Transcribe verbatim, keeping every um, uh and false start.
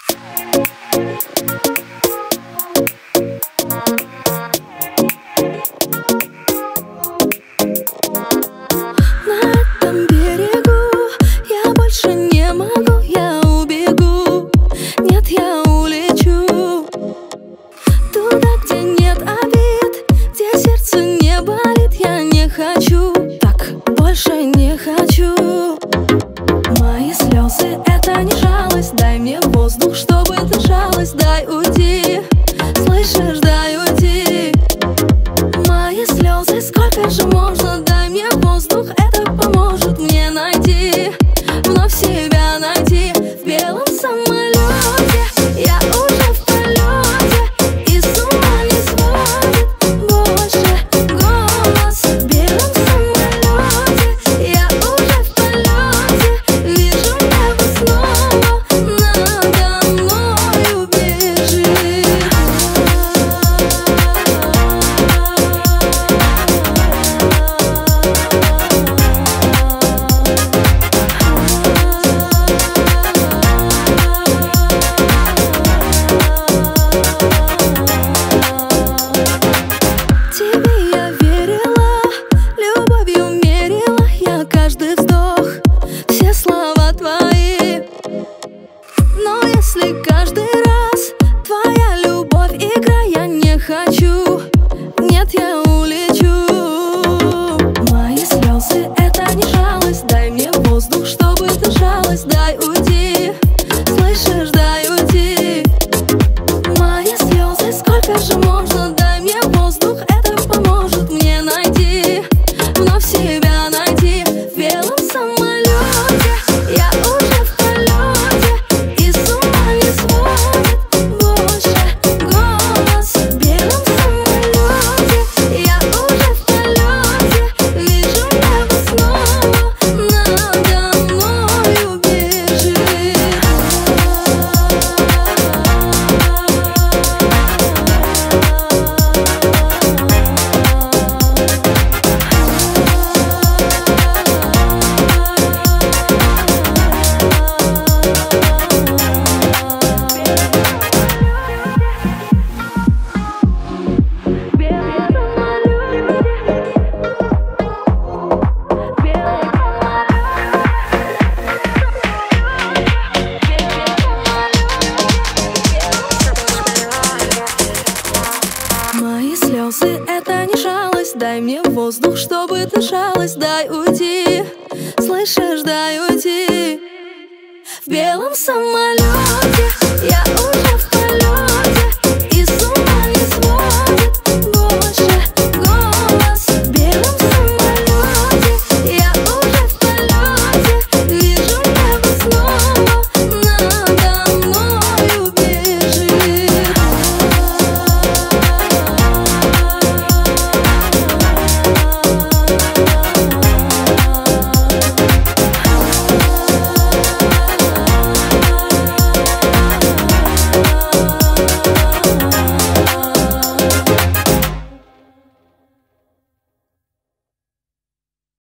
Дай мне воздух, чтобы дышалось, дай уйти. Слышишь, дай уйти. Мои слезы, сколько же можно? Дай мне воздух, это поможет мне найти, вновь себя найти. В белом самолете я уже в полете, и с ума не сводит больше голос. В белом самолете я уже в полете, вижу небо снова надо мною бежит. Тебе я верила, любовью мерила я каждый вздох, все слова твои. Но если каждый раз твоя любовь игра, я не хочу, нет, я улечу. Мои слезы — это не жалость, дай мне воздух, чтобы дышалось, дай уйти. Слышишь, дай уйти. Мои слезы, сколько же можно? Дай мне воздух, это поможет мне найти, вновь себя найти. В белом самолете я уже в полете, и с ума не сводит больше голос. В белом самолете я уже в полете, вижу небо снова надо мною бежит. Мои слезы — это не жалость, дай мне воздух, чтобы дышалось, дай уйти. Слышишь, дай уйти. В белом самолете